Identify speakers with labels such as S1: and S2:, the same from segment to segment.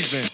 S1: Poison.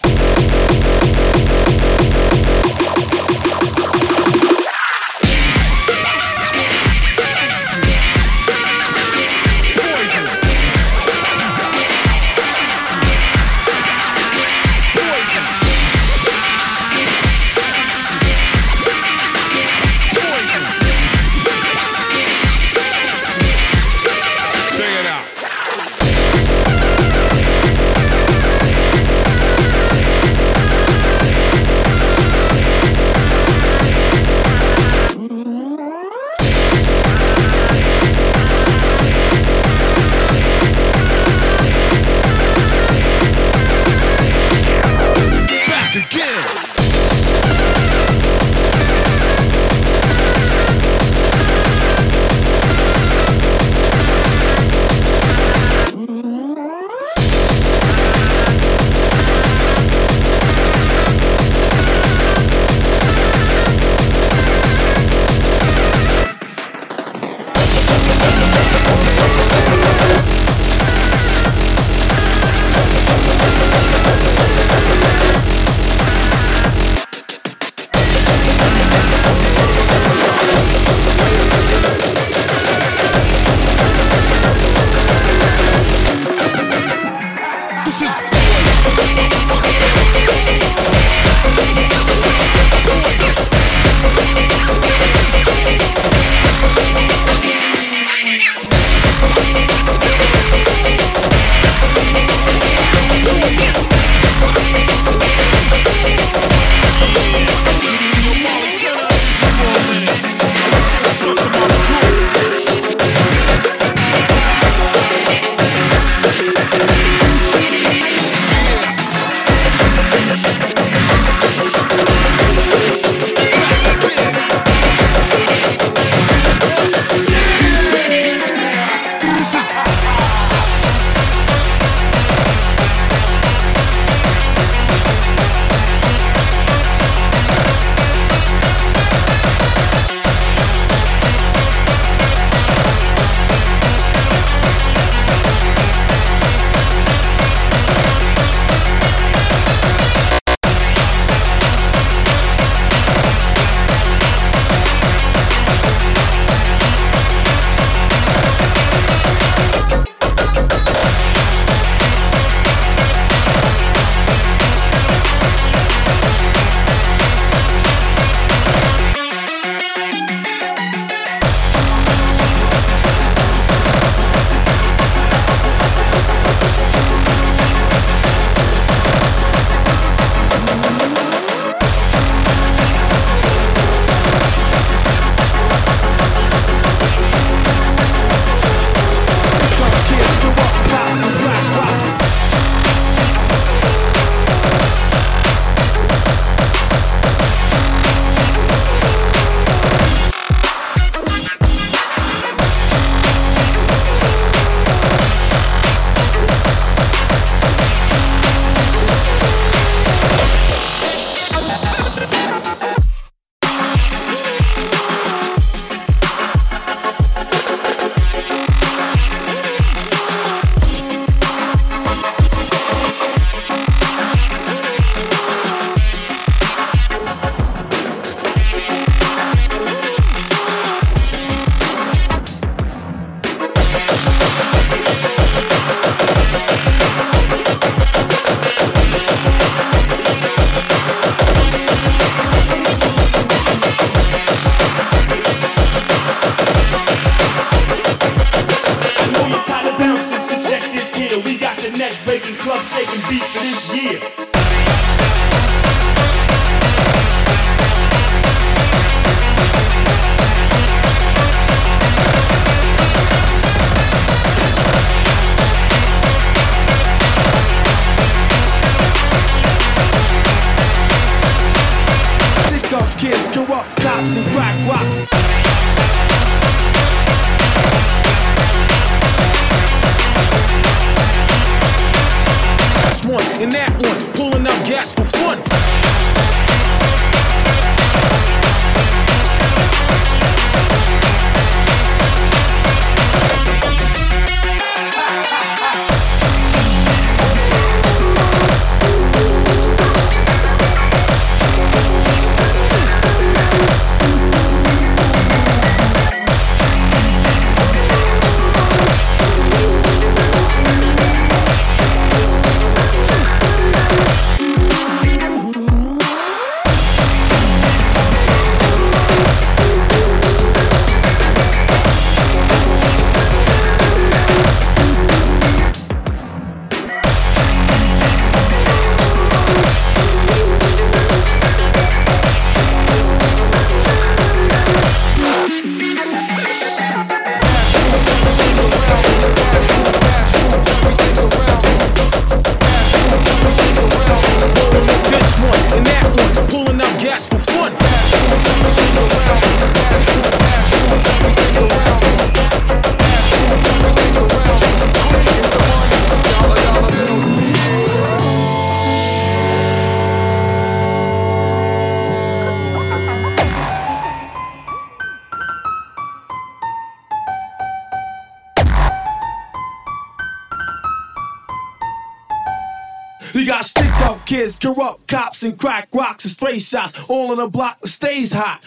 S1: kids, corrupt cops, and crack rocks and stray shots. All in a block that stays hot.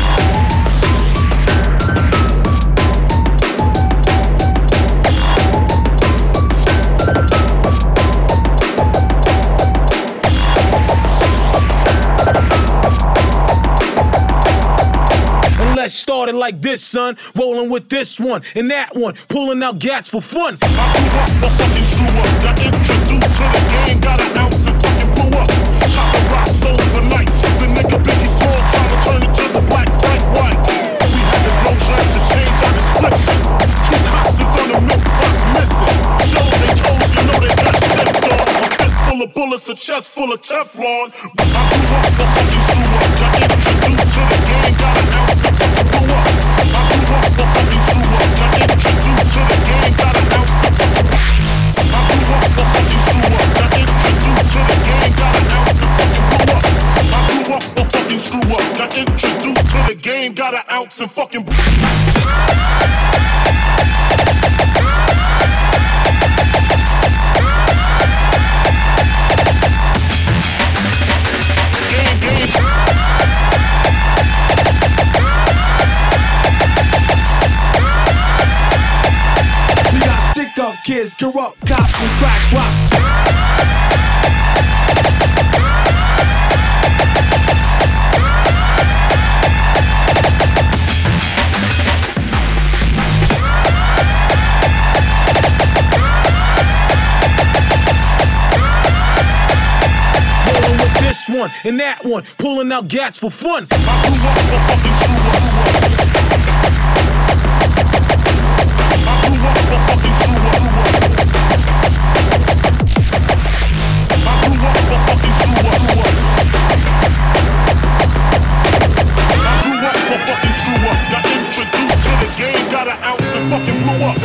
S2: Let's start it like this, son. Rolling with this one and that one, pulling out gats for fun.
S3: I grew up a fucking screw up. Got introduced to the game, got an ounce and fucking blew up. Chop the rocks overnight. The nigga Biggie Small trying to turn it to the black Frank White. We had to blow dress to change our description. 2 cops is on the milk box missing. Shows they toes, you know they got stepped on. A fist full of bullets, a chest full of Teflon. But I grew up a fucking screw up. Got introduced to the game, got an ounce and fucking blew up. I grew up a fucking screw up. Got introduced to the game, got an ounce and fucking blew up. I grew up a fucking screw up. Got introduced to the game, got an ounce and fucking blew up. I grew up a fucking screw up. Got introduced to the game, got an ounce and fucking blew up.
S1: Kids, corrupt cops, and crack rocks.
S2: Rolling with this one and that one, pulling out gats for fun.
S3: I grew up a fucking screw up. I grew up a fucking screw up. I grew up a fucking screw up. I grew up a fucking screw up. Got introduced to the game, got an ounce and fucking blew up.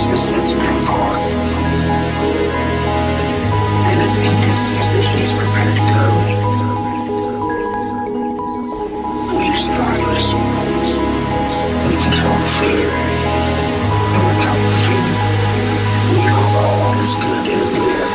S4: that sets men apart. And there's a distance that he's prepared to go. We've started us. We control fear. And without the fear, we are all as good as dead.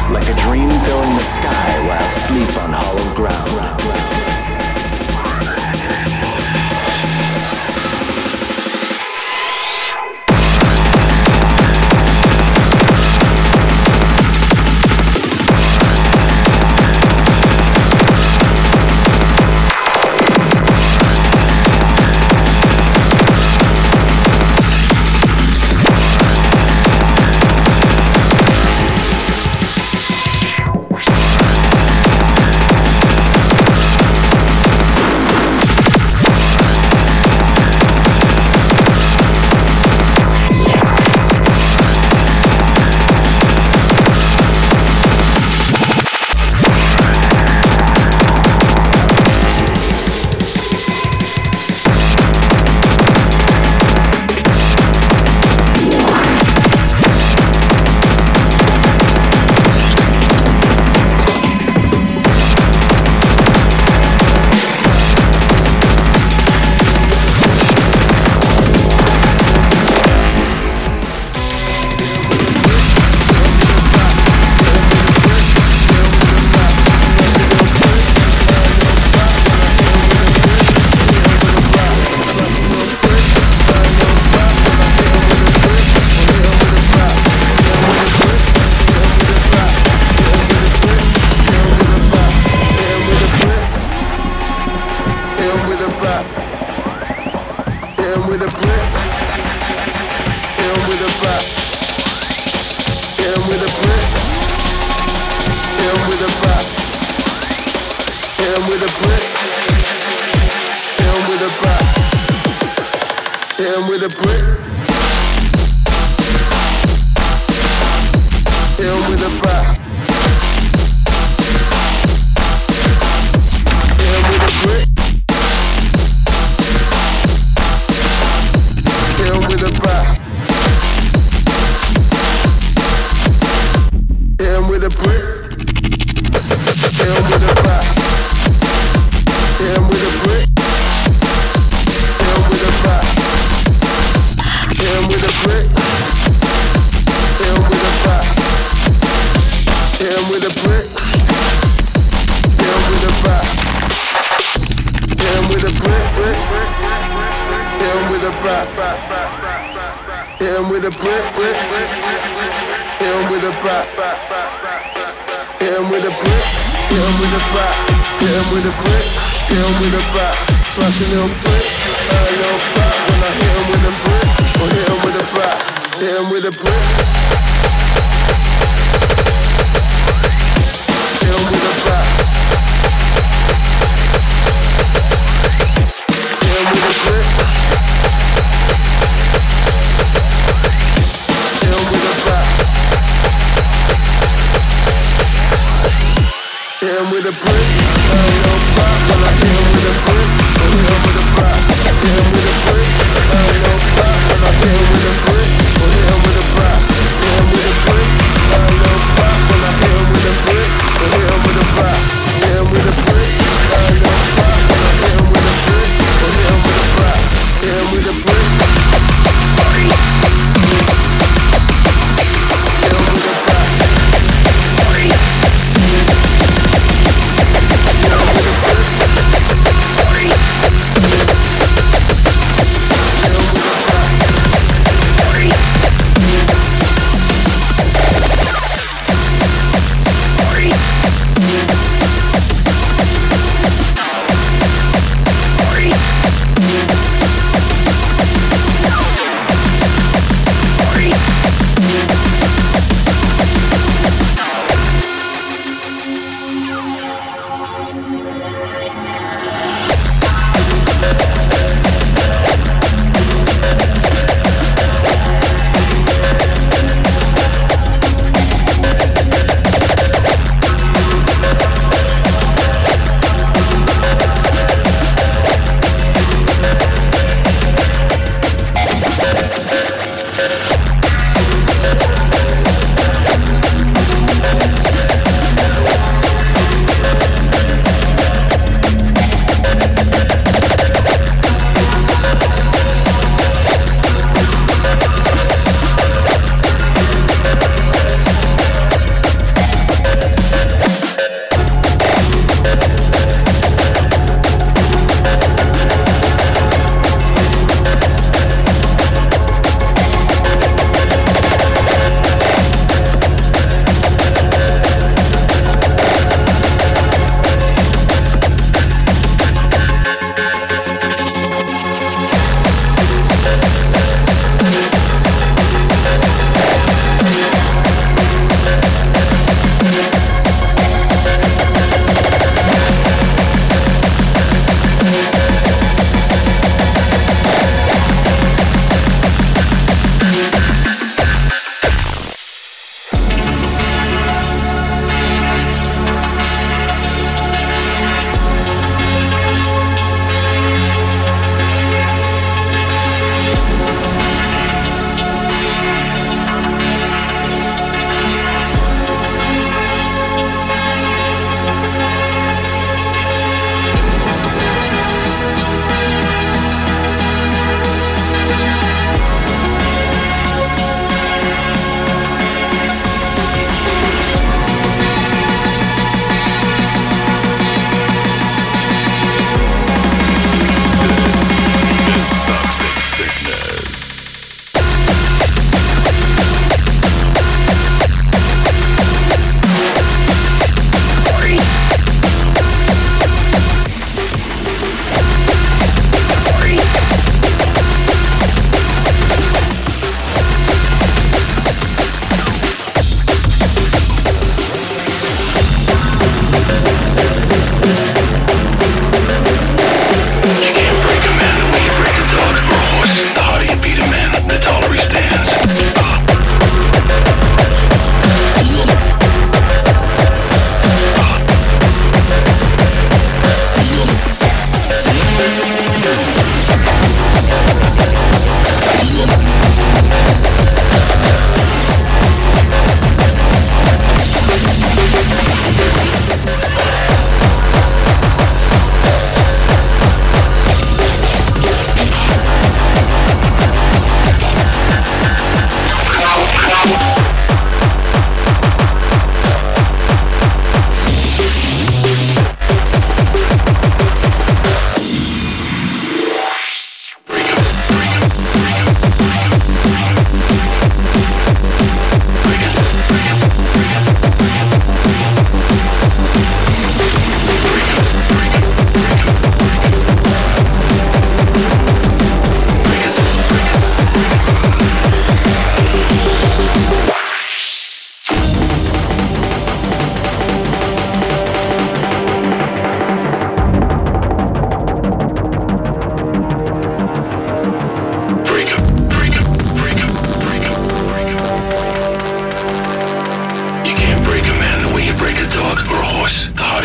S5: like a dream filling the sky while asleep on hollow ground.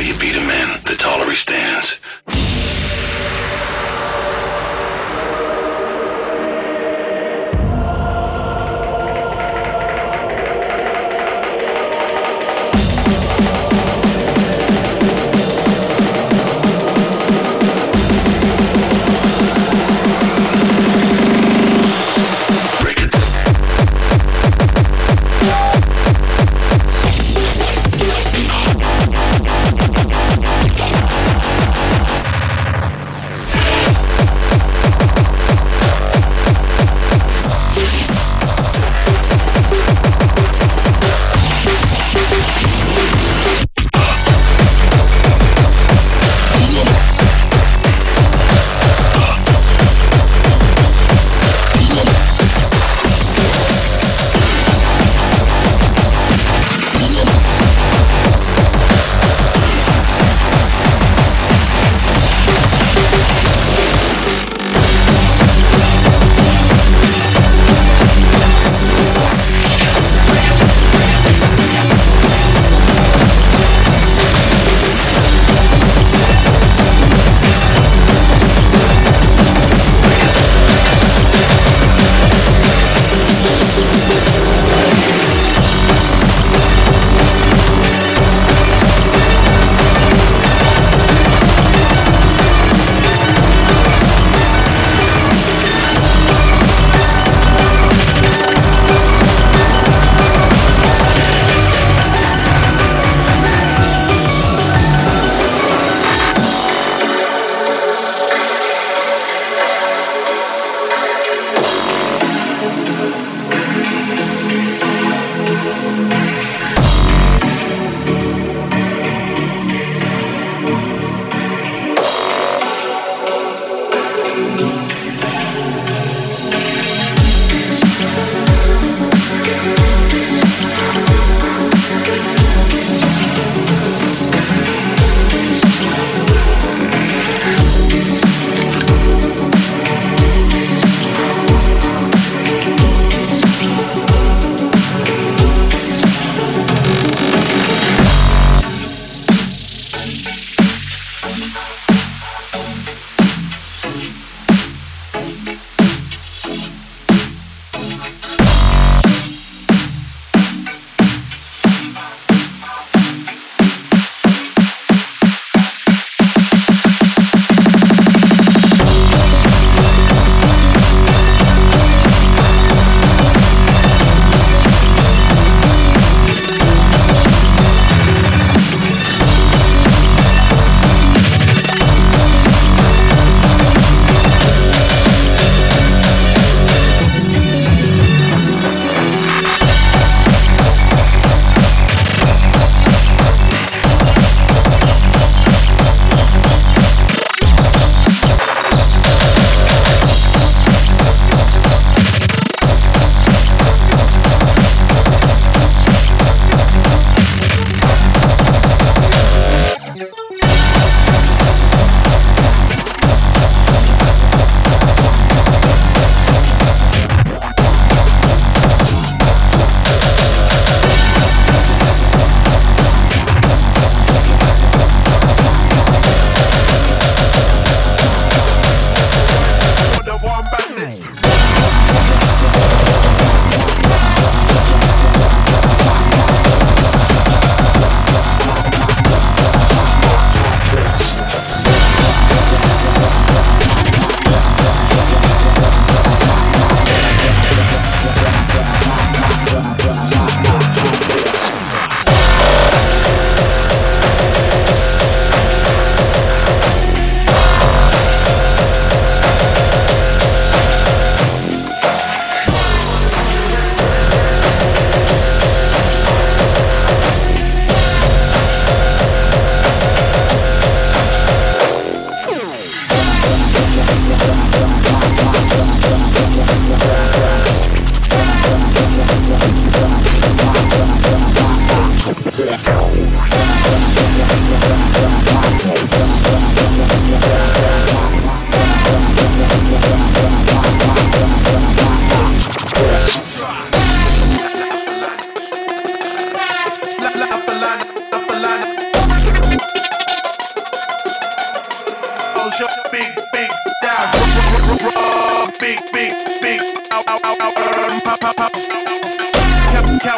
S6: harder you beat a man, the taller he stands.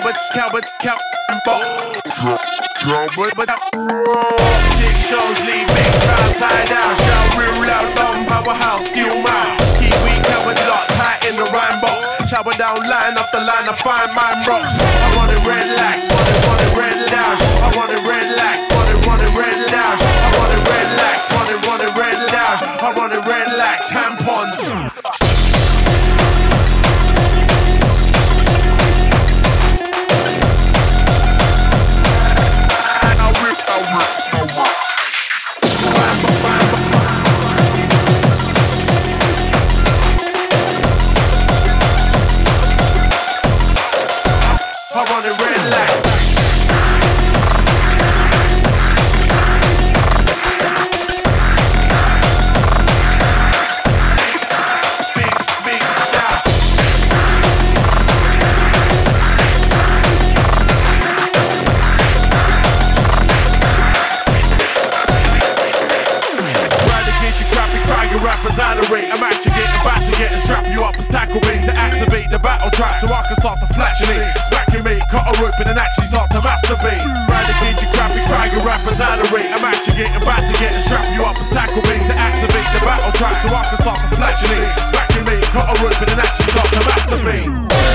S7: Big shows leave big crowds tied down. Shout real loud, dumb powerhouse, steel mouth. Kiwi covered lot tight in the rhyme box. Shower down, line up the line, I find mine rocks. I want it red like, want it red dash. I want it red like, want it red dash. I want it red like, want it red dash. I want it red like tampons. I'm actually getting back to getting strap you up as tackle me to activate the battle track so I can start to flash me, smacking me, cut a rope and then actually start to masturbate. Eradicate your crappy crying rappers out of rate. I'm actually getting back to getting strap you up as tackle me to activate the battle track so I can start to flash me, smacking me, cut a rope and then actually start to masturbate.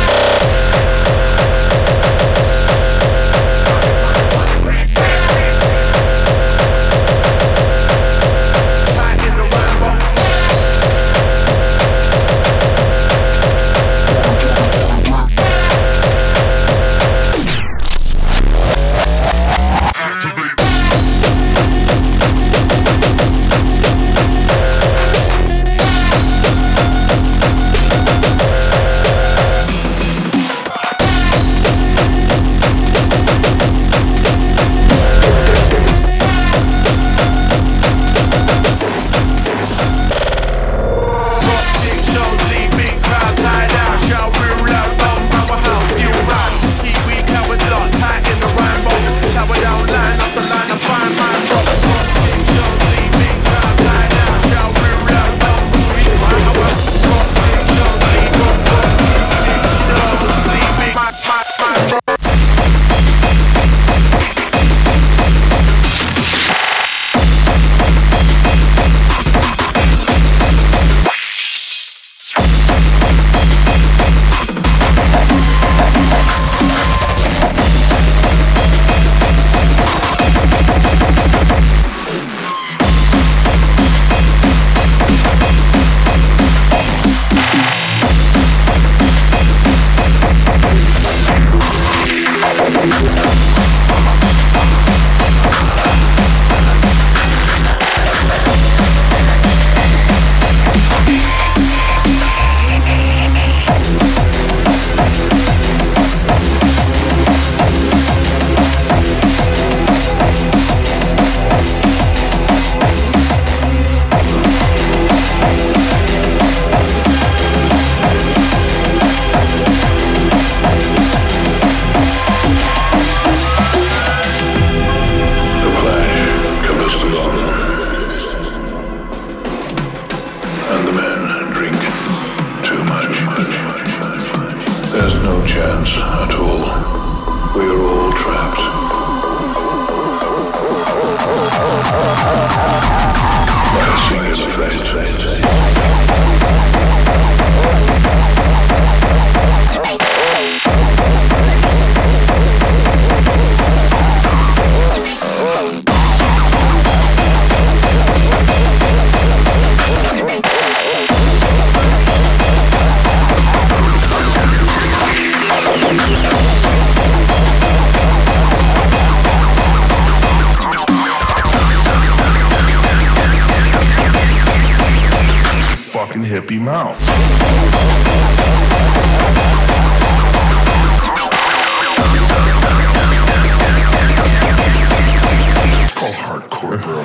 S3: Hippie mouth. Call hardcore, bro.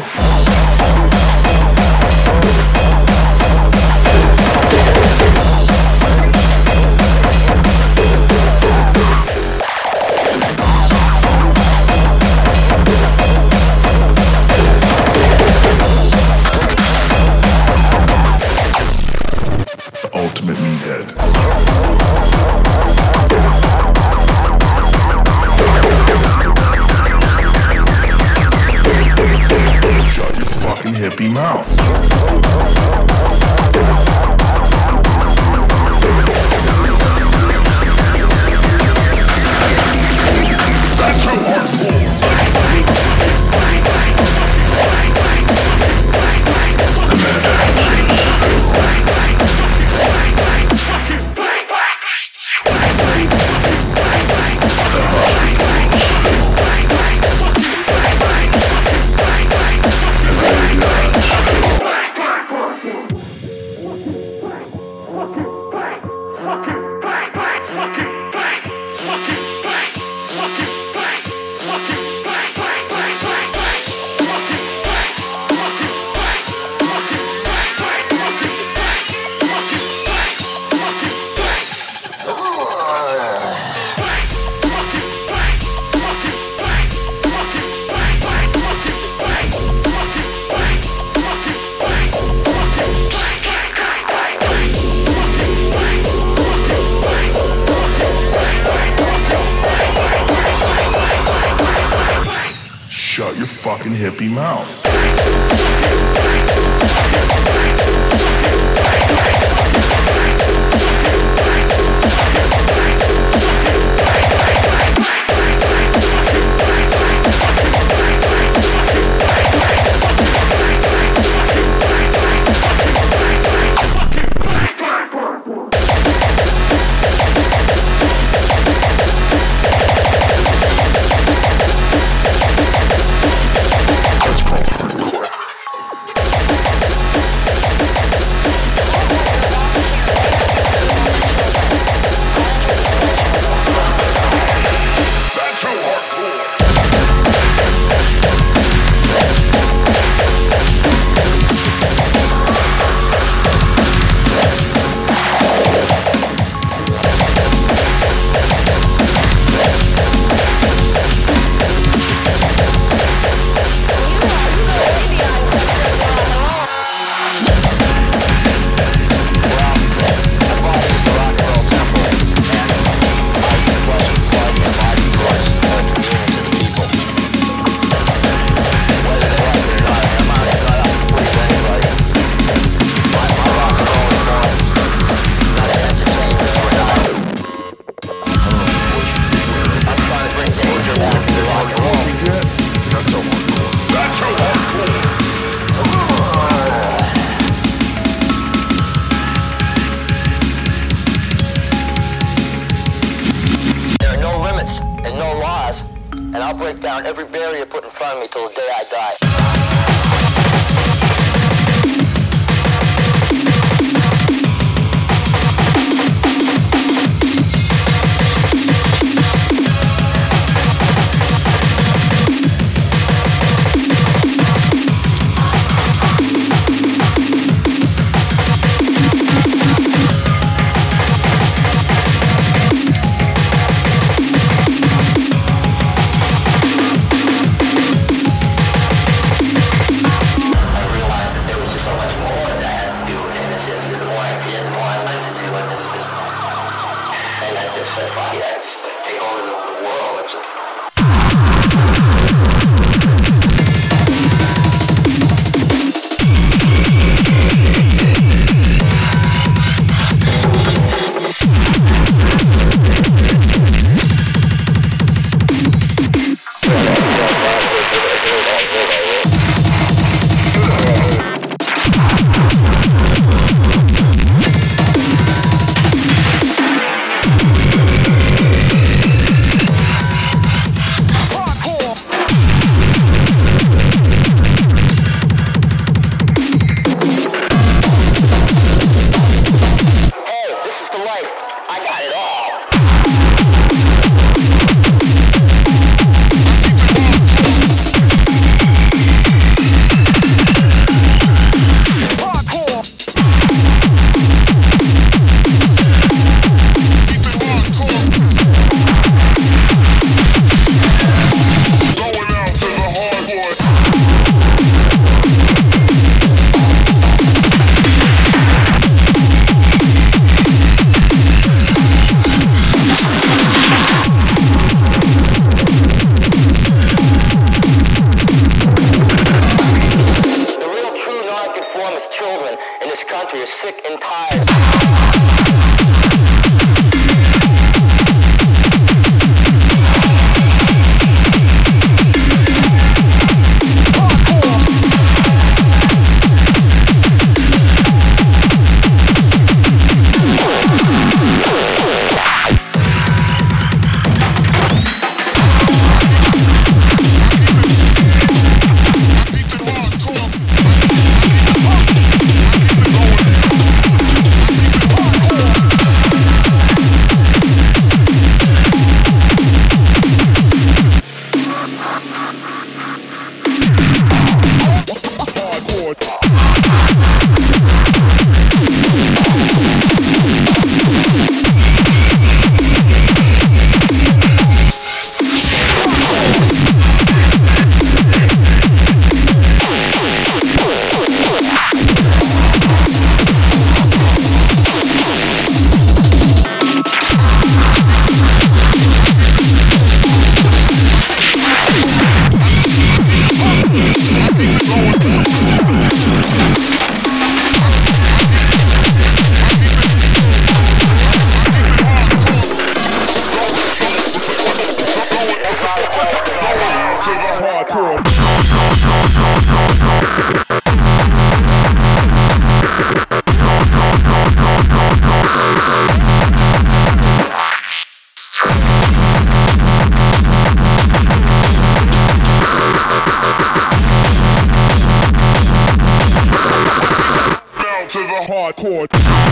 S3: Ultimate meathead. hippie mouth. That's how hardcore. Shut your fucking hippie mouth.
S8: And I'll break down every barrier put in front of me till the day I die. sick and tired.
S3: Hardcore.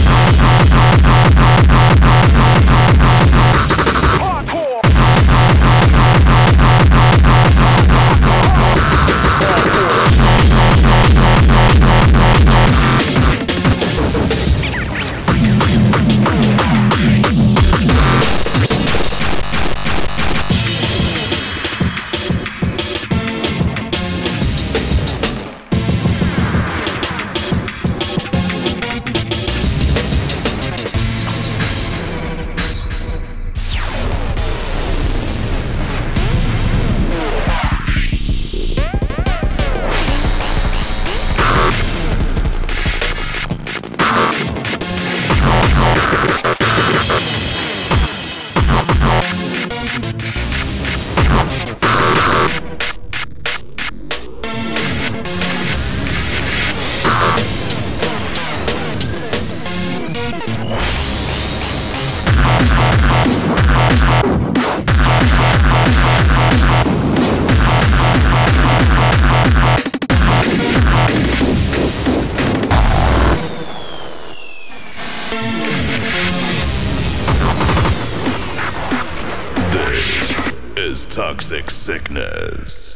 S6: Is Toxic Sickness.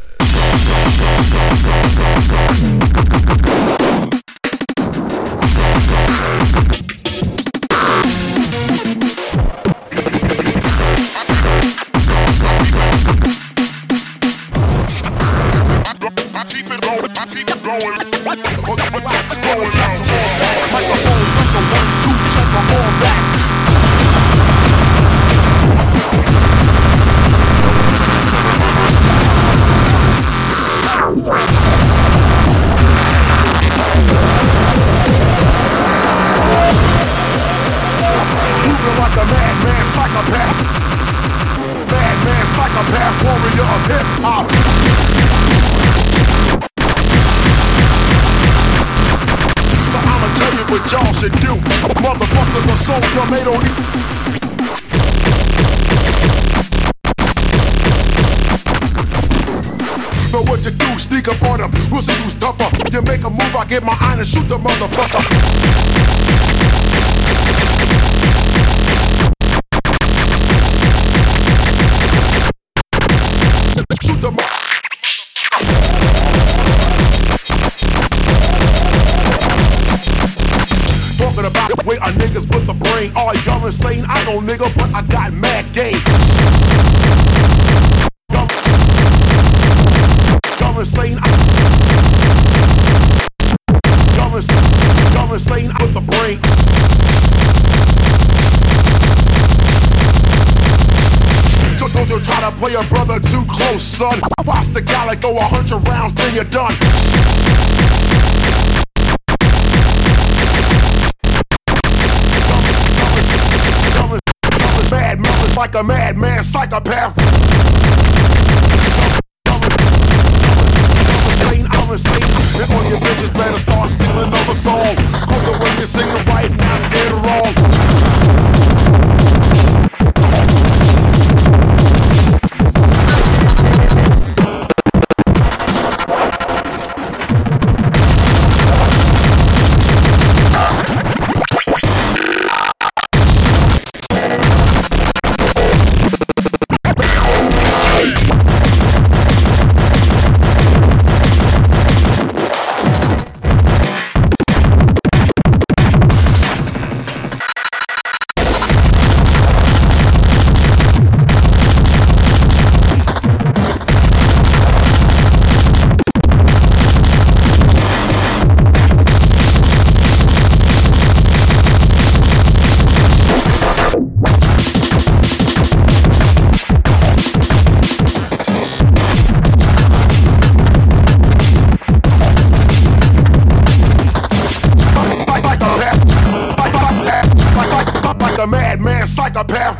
S3: I get my iron and shoot the motherfucker. Shoot the talking about the way a niggas put the brain. All y'all insane, I know nigga, but I got mad game. Y'all insane. Y'all insane with the brain. So don't you try to play a brother too close, son. Watch the galley go 100 rounds, then you're done. madman, it's like a madman, psychopath. I'm insane, and all your bitches better start singing another song. Cause the way you're singing right now, dead wrong. Psychopath.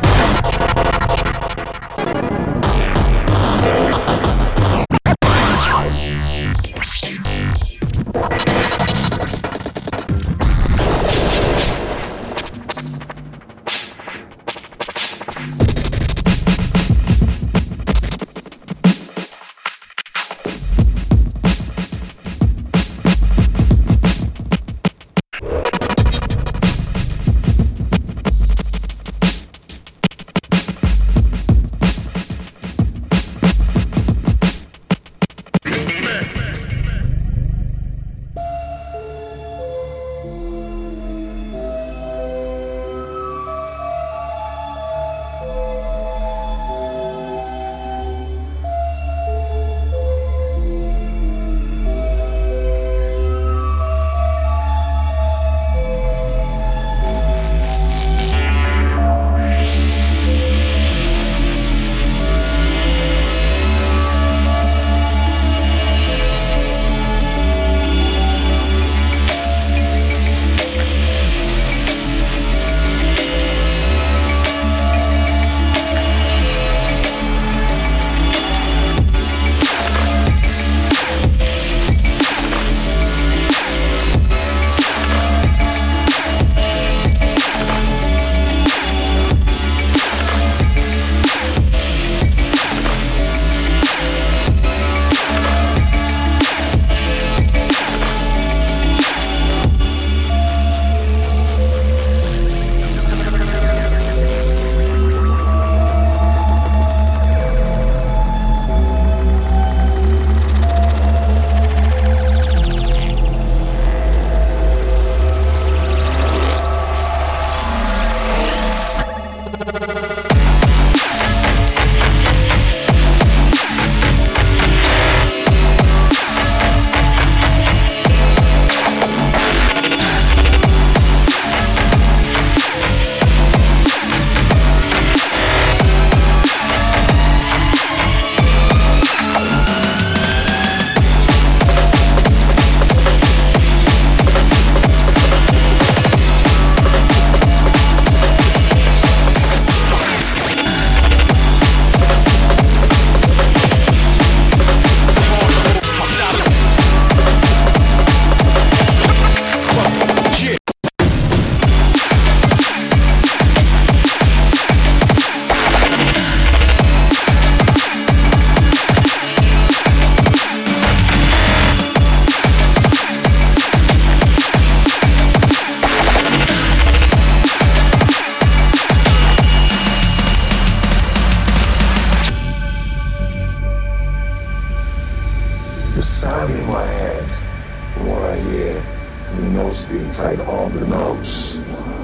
S9: speak like on the nose.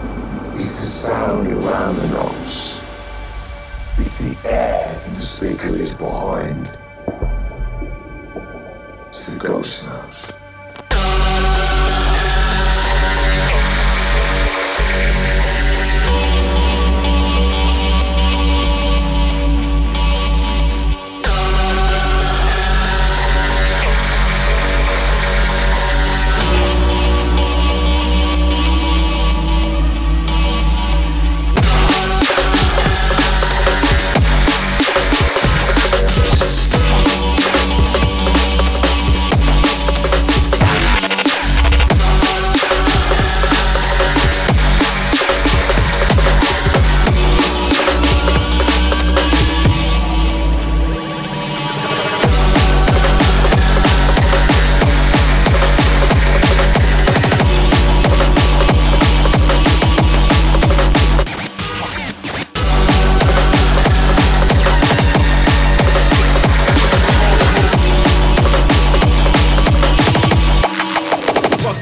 S9: It's the sound around the nose. It's the air that the speaker is behind. It's the ghost nose.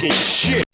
S10: Motherfucking shit.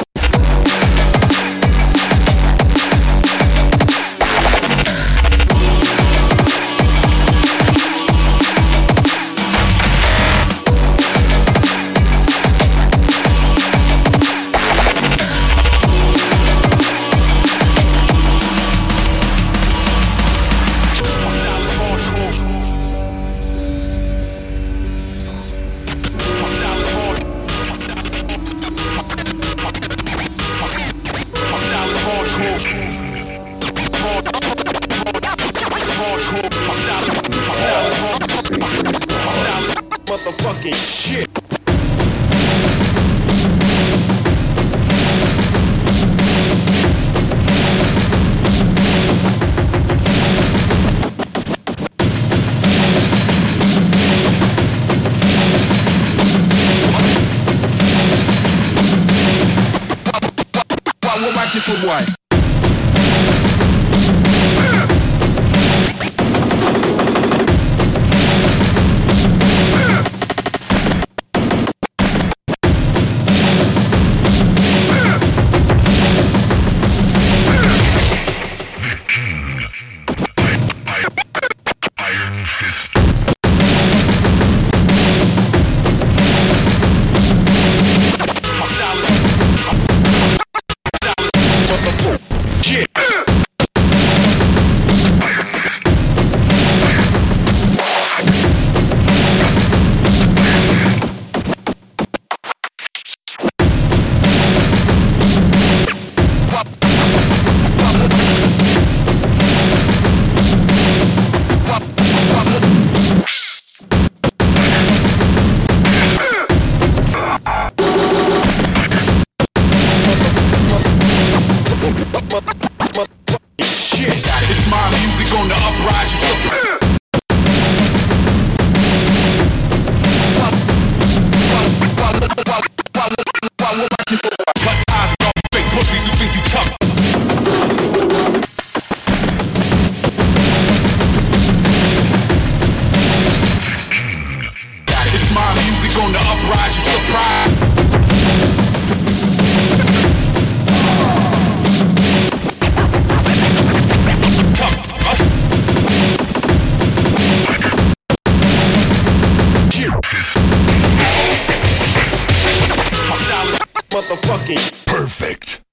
S10: Motherfucking shit. What about this one, boy? It's my music on the uprise, you surprise. Cut ties with all fake pussies who think you tough. It's my music on the uprise, you surprise. Motherfucking perfect.